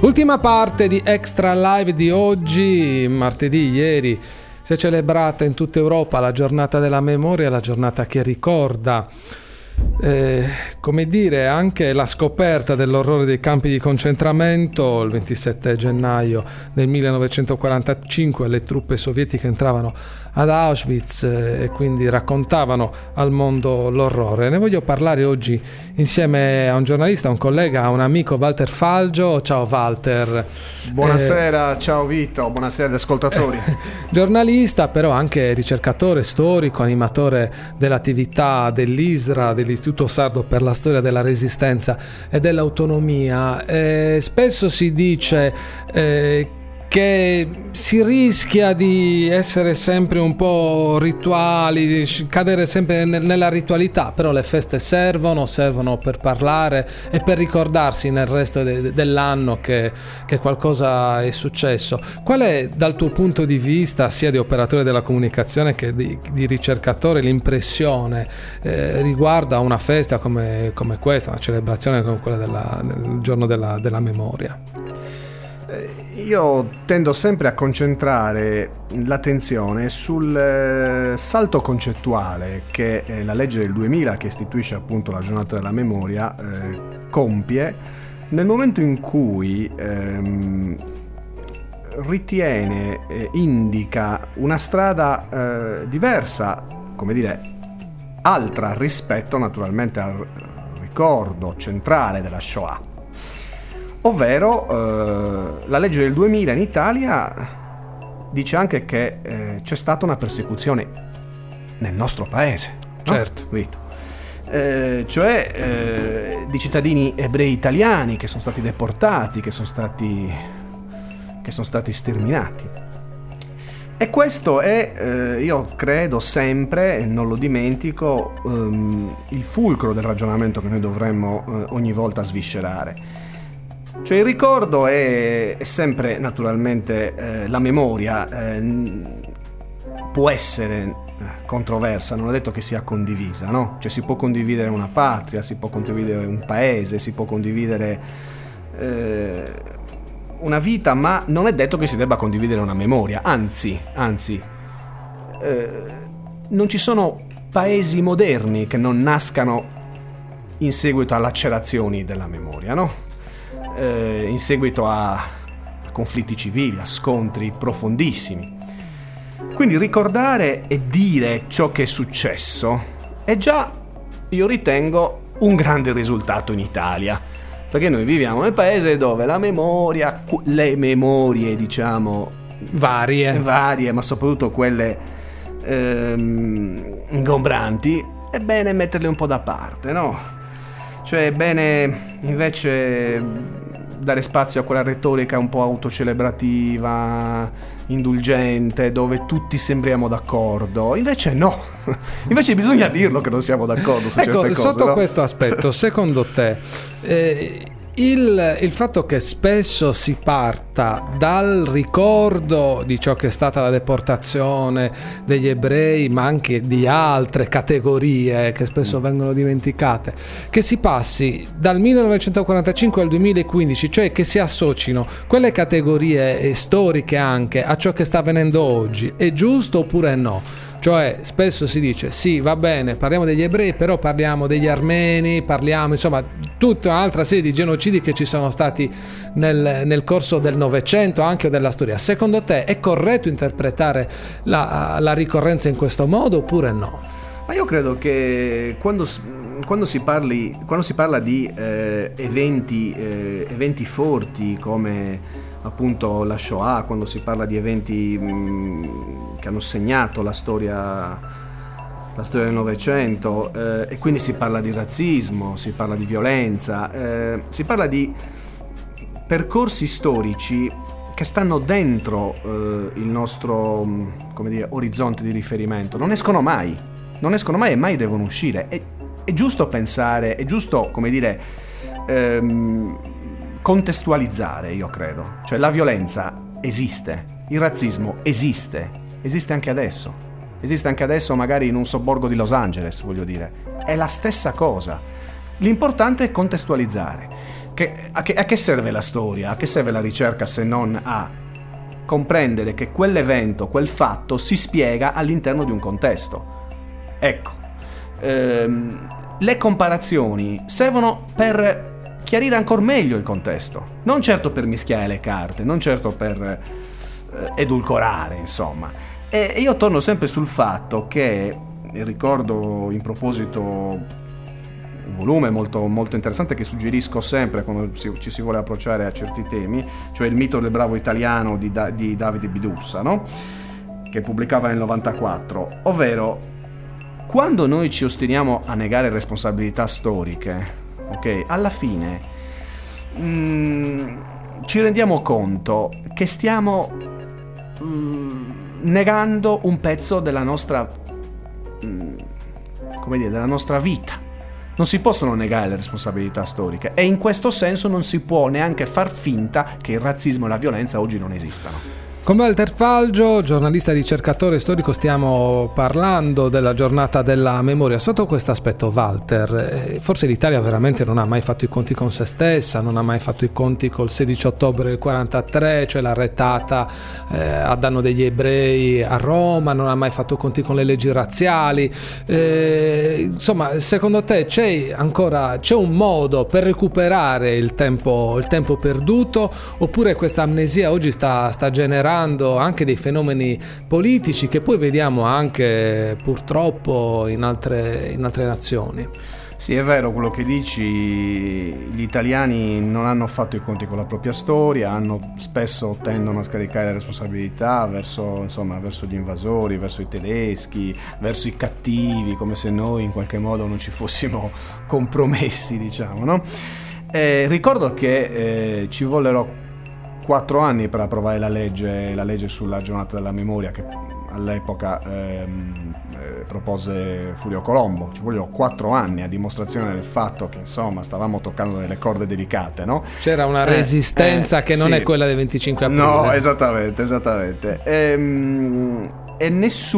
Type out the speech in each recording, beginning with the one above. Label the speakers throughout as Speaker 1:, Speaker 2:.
Speaker 1: Ultima parte di Extra Live di oggi, martedì, ieri si è celebrata in tutta Europa la giornata della memoria, la giornata che ricorda, come dire, anche la scoperta dell'orrore dei campi di concentramento. Il 27 gennaio del 1945 le truppe sovietiche entravano ad Auschwitz e quindi raccontavano al mondo l'orrore. Ne voglio parlare oggi insieme a un giornalista, a un collega, a un amico, Walter Falgio. Ciao Walter.
Speaker 2: Buonasera, ciao Vito, buonasera agli ascoltatori.
Speaker 1: Giornalista, però anche ricercatore, storico, animatore dell'attività dell'ISRA, dell'Istituto Sardo per la Storia della Resistenza e dell'Autonomia. Spesso si dice che si rischia di essere sempre un po' rituali, di cadere sempre nella ritualità, però le feste servono per parlare e per ricordarsi nel resto dell'anno che qualcosa è successo. Qual è, dal tuo punto di vista, sia di operatore della comunicazione che di ricercatore, l'impressione riguardo a una festa come questa, una celebrazione come quella del giorno della memoria?
Speaker 2: Io tendo sempre a concentrare l'attenzione sul salto concettuale che la legge del 2000, che istituisce appunto la giornata della memoria, compie nel momento in cui ritiene, indica una strada diversa, come dire, altra rispetto naturalmente al ricordo centrale della Shoah. Ovvero la legge del 2000 in Italia dice anche che c'è stata una persecuzione nel nostro paese, no?
Speaker 1: Certo.
Speaker 2: Vito. Cioè di cittadini ebrei italiani che sono stati deportati, che sono stati sterminati. E questo è, io credo sempre, e non lo dimentico, il fulcro del ragionamento che noi dovremmo ogni volta sviscerare. Cioè il ricordo è sempre naturalmente la memoria, può essere controversa, non è detto che sia condivisa, no? Cioè si può condividere una patria, si può condividere un paese, si può condividere una vita, ma non è detto che si debba condividere una memoria, anzi non ci sono paesi moderni che non nascano in seguito a lacerazioni della memoria, no? In seguito a conflitti civili, a scontri profondissimi. Quindi ricordare e dire ciò che è successo è già, io ritengo, un grande risultato in Italia, perché noi viviamo nel paese dove la memoria, le memorie diciamo varie, ma soprattutto quelle ingombranti, è bene metterle un po' da parte, no? Cioè è bene invece dare spazio a quella retorica un po' autocelebrativa, indulgente, dove tutti sembriamo d'accordo. Invece no, invece bisogna dirlo che non siamo d'accordo su certe cose.
Speaker 1: Sotto
Speaker 2: no?
Speaker 1: questo aspetto, secondo te il fatto che spesso si parta dal ricordo di ciò che è stata la deportazione degli ebrei, ma anche di altre categorie che spesso vengono dimenticate, che si passi dal 1945 al 2015, cioè che si associno quelle categorie storiche anche a ciò che sta avvenendo oggi, è giusto oppure no? Cioè spesso si dice sì, va bene, parliamo degli ebrei, però parliamo degli armeni, parliamo insomma tutta un'altra serie di genocidi che ci sono stati nel corso del Novecento, anche della storia. Secondo te è corretto interpretare la ricorrenza in questo modo oppure no?
Speaker 2: Ma io credo che quando si parla di eventi forti come appunto la Shoah, quando si parla di eventi che hanno segnato la storia del Novecento, e quindi si parla di razzismo, si parla di violenza, si parla di percorsi storici che stanno dentro il nostro, come dire, orizzonte di riferimento, non escono mai e mai devono uscire. È giusto pensare, è giusto, come dire, contestualizzare, io credo. Cioè la violenza esiste, il razzismo esiste anche adesso, magari in un sobborgo di Los Angeles, voglio dire. È la stessa cosa. L'importante è contestualizzare. a che serve la storia? A che serve la ricerca se non a comprendere che quell'evento, quel fatto si spiega all'interno di un contesto? Ecco, le comparazioni servono per chiarire ancora meglio il contesto, non certo per mischiare le carte, non certo per edulcorare, insomma. E io torno sempre sul fatto che, ricordo in proposito un volume molto, molto interessante che suggerisco sempre quando ci si vuole approcciare a certi temi, cioè Il mito del bravo italiano di Davide Bidussa, no? Che pubblicava nel 94, ovvero quando noi ci ostiniamo a negare responsabilità storiche, ok, alla fine ci rendiamo conto che stiamo negando un pezzo della nostra, come dire, della nostra vita. Non si possono negare le responsabilità storiche e in questo senso non si può neanche far finta che il razzismo e la violenza oggi non esistano.
Speaker 1: Con Walter Falgio, giornalista e ricercatore storico, stiamo parlando della giornata della memoria. Sotto questo aspetto, Walter, forse l'Italia veramente non ha mai fatto i conti con se stessa, non ha mai fatto i conti col 16 ottobre del 43, cioè la retata a danno degli ebrei a Roma, non ha mai fatto i conti con le leggi razziali. Insomma, secondo te c'è un modo per recuperare il tempo perduto, oppure questa amnesia oggi sta generando anche dei fenomeni politici che poi vediamo anche purtroppo in altre nazioni?
Speaker 2: Sì, è vero quello che dici, gli italiani non hanno fatto i conti con la propria storia, spesso tendono a scaricare le responsabilità verso gli invasori, verso i tedeschi, verso i cattivi, come se noi in qualche modo non ci fossimo compromessi, diciamo, no? Ricordo che ci vollero 4 anni per approvare la legge sulla giornata della memoria che all'epoca propose Furio Colombo. Ci vogliono 4 anni a dimostrazione del fatto che insomma stavamo toccando delle corde delicate, no?
Speaker 1: C'era una resistenza che non è quella del 25 aprile.
Speaker 2: No, esattamente. E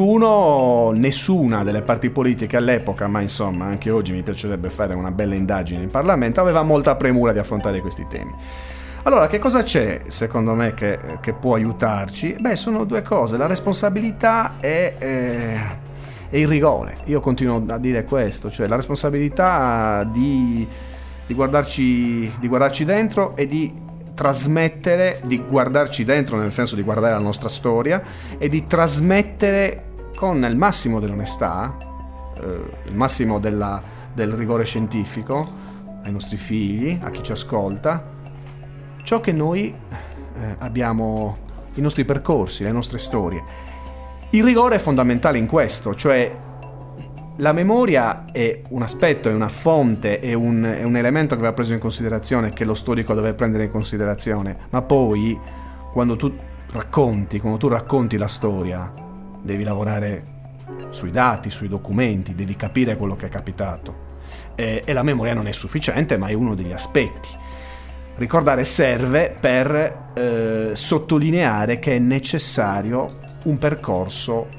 Speaker 2: nessuna delle parti politiche all'epoca, ma insomma anche oggi mi piacerebbe fare una bella indagine in Parlamento, aveva molta premura di affrontare questi temi. Allora, che cosa c'è, secondo me, che può aiutarci? Beh, sono 2 cose, la responsabilità e il rigore. Io continuo a dire questo, cioè la responsabilità di guardarci dentro e di trasmettere, di guardarci dentro nel senso di guardare la nostra storia e di trasmettere con il massimo dell'onestà, il massimo del rigore scientifico ai nostri figli, a chi ci ascolta, ciò che noi abbiamo, i nostri percorsi, le nostre storie. Il rigore è fondamentale in questo, cioè la memoria è un aspetto, è una fonte, è un elemento che va preso in considerazione, che lo storico deve prendere in considerazione, ma poi quando tu racconti la storia, devi lavorare sui dati, sui documenti, devi capire quello che è capitato. E la memoria non è sufficiente, ma è uno degli aspetti. Ricordare serve per sottolineare che è necessario un percorso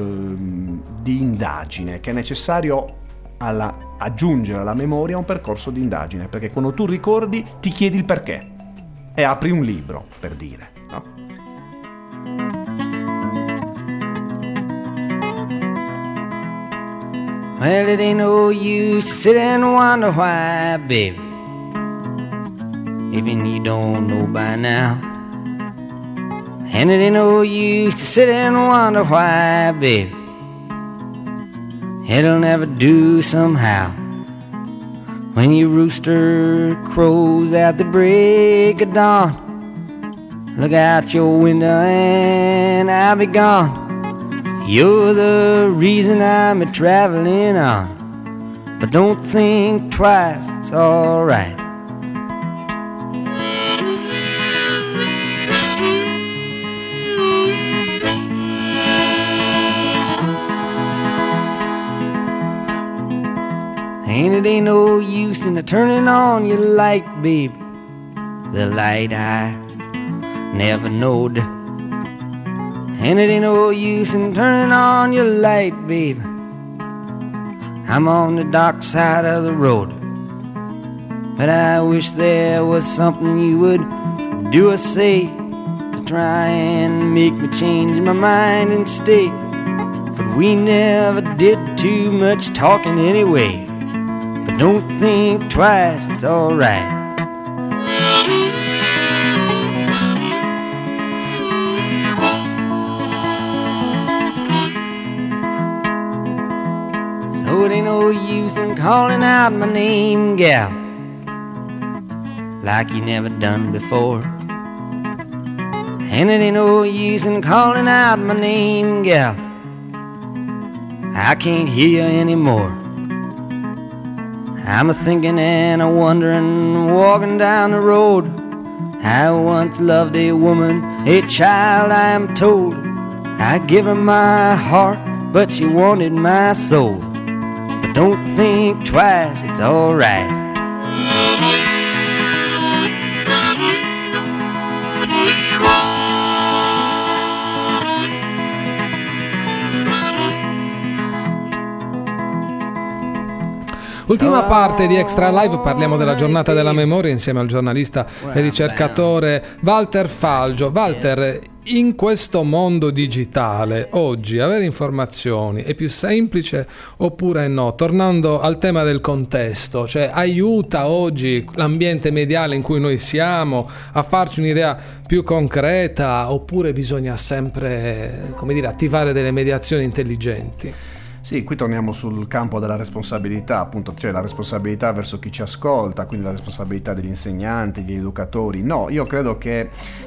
Speaker 2: di indagine, che è necessario aggiungere alla memoria un percorso di indagine, perché quando tu ricordi ti chiedi il perché e apri un libro, per dire, no?
Speaker 3: Well, it ain't no use to sit and wonder why, baby, even you don't know by now. And it ain't no use to sit and wonder why, baby, it'll never do somehow. When your rooster crows at the break of dawn, look out your window and I'll be gone. You're the reason I'm a-traveling on, but don't think twice, it's alright. And it ain't no use in turning on your light, baby, the light I never knowed. And it ain't no use in turning on your light, baby, I'm on the dark side of the road. But I wish there was something you would do or say to try and make me change my mind and stay. But we never did too much talking anyway. But don't think twice, it's alright. So it ain't no use in calling out my name, gal, like you never done before. And it ain't no use in calling out my name, gal, I can't hear you anymore. I'm a-thinking and a-wondering, walking down the road. I once loved a woman, a child I am told. I give her my heart, but she wanted my soul. But don't think twice, it's alright.
Speaker 1: Ultima parte di Extra Live, parliamo della giornata della memoria insieme al giornalista e ricercatore Walter Falgio. Walter, in questo mondo digitale oggi avere informazioni è più semplice oppure no? Tornando al tema del contesto, cioè aiuta oggi l'ambiente mediale in cui noi siamo a farci un'idea più concreta oppure bisogna sempre, come dire, attivare delle mediazioni intelligenti?
Speaker 2: Sì, qui torniamo sul campo della responsabilità, appunto, cioè la responsabilità verso chi ci ascolta, quindi la responsabilità degli insegnanti, degli educatori. No, io credo che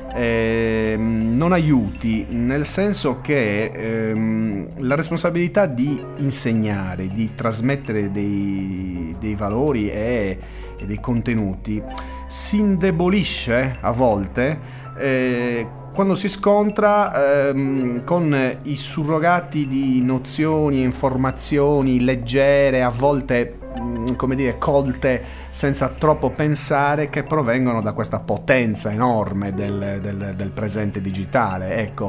Speaker 2: non aiuti, nel senso che la responsabilità di insegnare, di trasmettere dei valori e dei contenuti si indebolisce a volte quando si scontra con i surrogati di nozioni, informazioni leggere, a volte come dire colte senza troppo pensare, che provengono da questa potenza enorme del presente digitale. Ecco,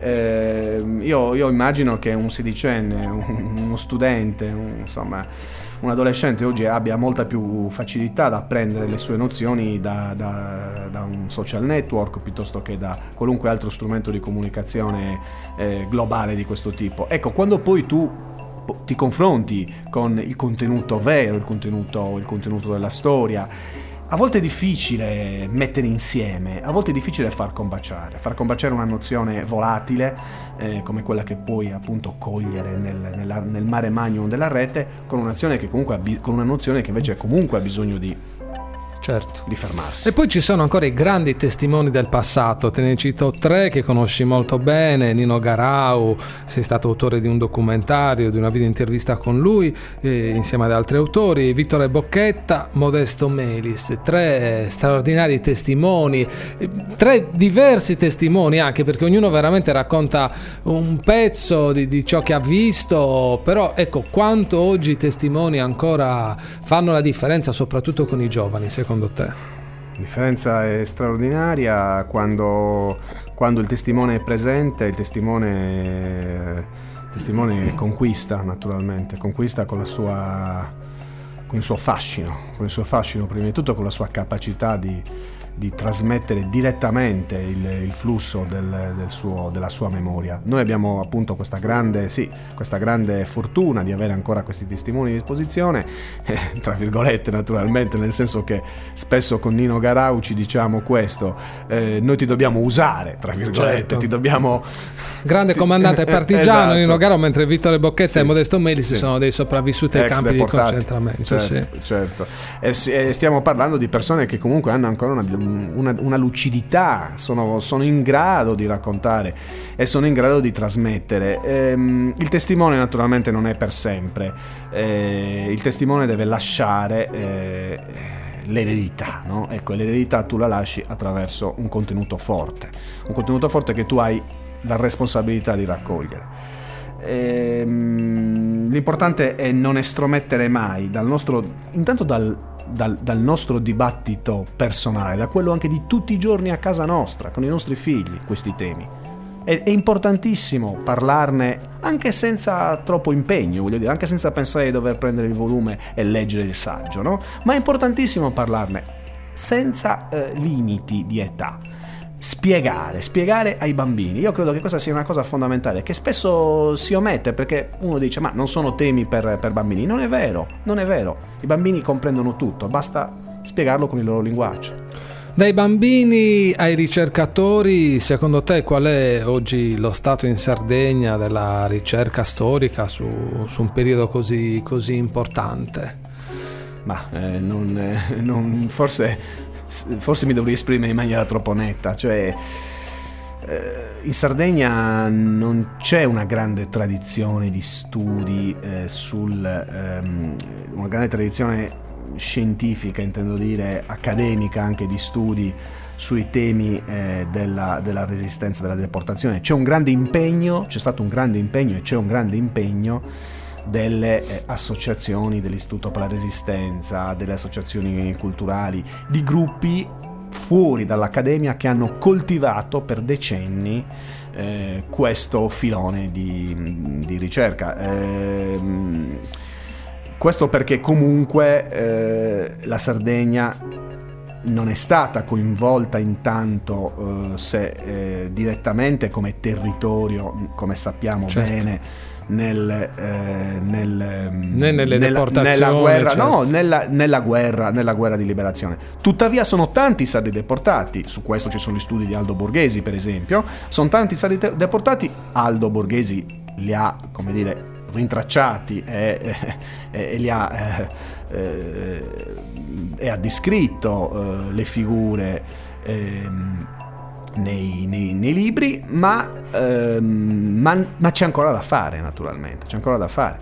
Speaker 2: io immagino che un sedicenne, uno studente, insomma un adolescente oggi abbia molta più facilità ad apprendere le sue nozioni da un social network piuttosto che da qualunque altro strumento di comunicazione globale di questo tipo. Ecco, quando poi tu ti confronti con il contenuto vero, il contenuto della storia, a volte è difficile mettere insieme, a volte è difficile far combaciare una nozione volatile come quella che puoi appunto cogliere nel mare magnum della rete, con una nozione che invece comunque ha bisogno di fermarsi.
Speaker 1: E poi ci sono ancora i grandi testimoni del passato, te ne cito tre che conosci molto bene: Nino Garau, sei stato autore di un documentario, di una video intervista con lui insieme ad altri autori, Vittore Bocchetta, Modesto Melis, tre straordinari testimoni, tre diversi testimoni anche, perché ognuno veramente racconta un pezzo di ciò che ha visto, però ecco quanto oggi i testimoni ancora fanno la differenza, soprattutto con i giovani, secondo te?
Speaker 2: La differenza è straordinaria quando il testimone è presente, il testimone conquista, naturalmente, conquista con il suo fascino, prima di tutto con la sua capacità di trasmettere direttamente il flusso della sua memoria. Noi abbiamo appunto questa grande fortuna di avere ancora questi testimoni a disposizione, tra virgolette naturalmente, nel senso che spesso con Nino Garau ci diciamo questo: noi ti dobbiamo usare, tra virgolette, certo. Ti dobbiamo...
Speaker 1: Grande comandante partigiano, esatto. Nino Garau, mentre Vittore Bocchetta e Modesto Melis sono dei sopravvissuti ai campi di concentramento.
Speaker 2: Certo. E stiamo parlando di persone che comunque hanno ancora una lucidità, sono in grado di raccontare e sono in grado di trasmettere. Il testimone naturalmente non è per sempre, il testimone deve lasciare l'eredità, no? Ecco, l'eredità tu la lasci attraverso un contenuto forte che tu hai la responsabilità di raccogliere. L'importante è non estromettere mai dal nostro dibattito personale, da quello anche di tutti i giorni a casa nostra, con i nostri figli, questi temi. È importantissimo parlarne anche senza troppo impegno, voglio dire, anche senza pensare di dover prendere il volume e leggere il saggio, no? Ma è importantissimo parlarne senza limiti di età. Spiegare ai bambini. Io credo che questa sia una cosa fondamentale che spesso si omette, perché uno dice ma non sono temi per bambini. Non è vero. I bambini comprendono tutto, basta spiegarlo con il loro linguaggio.
Speaker 1: Dai bambini ai ricercatori, secondo te qual è oggi lo stato in Sardegna della ricerca storica su un periodo così importante?
Speaker 2: Ma forse mi dovrei esprimere in maniera troppo netta, cioè in Sardegna non c'è una grande tradizione di studi una grande tradizione scientifica, intendo dire accademica, anche di studi sui temi della resistenza, della deportazione. C'è stato un grande impegno e c'è un grande impegno delle associazioni dell'Istituto per la Resistenza, delle associazioni culturali, di gruppi fuori dall'accademia che hanno coltivato per decenni questo filone di ricerca. Questo perché comunque la Sardegna non è stata coinvolta intanto direttamente come territorio, come sappiamo bene, nelle deportazioni, nella guerra, certo. nella guerra di liberazione. Tuttavia sono tanti sardi deportati. Su questo ci sono gli studi di Aldo Borghesi, per esempio. Sono tanti sardi deportati. Aldo Borghesi li ha, come dire, rintracciati e li ha e ha descritto le figure nei libri, ma c'è ancora da fare, naturalmente, c'è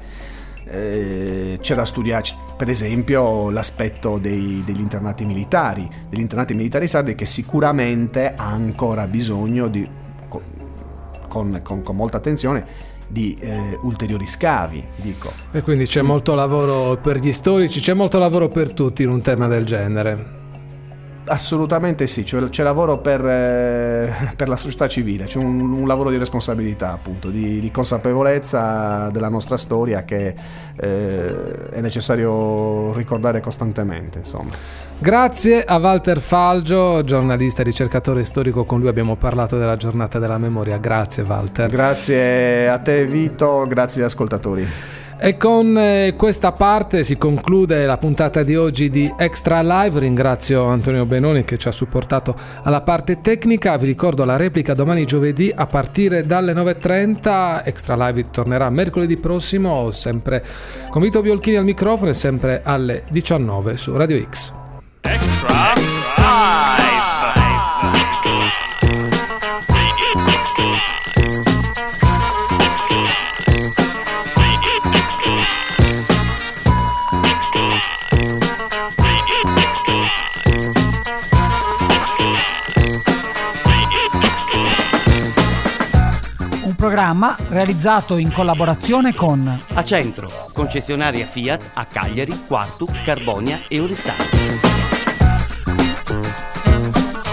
Speaker 2: da studiare, per esempio, l'aspetto degli internati militari sardi, che sicuramente ha ancora bisogno con molta attenzione di ulteriori scavi, dico. E
Speaker 1: quindi c'è molto lavoro per gli storici, c'è molto lavoro per tutti in un tema del genere.
Speaker 2: Assolutamente sì, c'è lavoro per la società civile, c'è un lavoro di responsabilità, appunto, di consapevolezza della nostra storia che è necessario ricordare costantemente, insomma.
Speaker 1: Grazie a Walter Falgio, giornalista e ricercatore storico, con lui abbiamo parlato della giornata della memoria. Grazie Walter.
Speaker 2: Grazie a te Vito, grazie agli ascoltatori.
Speaker 1: E con questa parte si conclude la puntata di oggi di Extra Live. Ringrazio Antonio Benoni che ci ha supportato alla parte tecnica. Vi ricordo la replica domani giovedì a partire dalle 9:30. Extra Live tornerà mercoledì prossimo, sempre con Vito Biolchini al microfono e sempre alle 19 su Radio X. Extra Live.
Speaker 4: Programma realizzato in collaborazione con
Speaker 5: Acentro, concessionaria Fiat a Cagliari, Quartu, Carbonia e Oristano.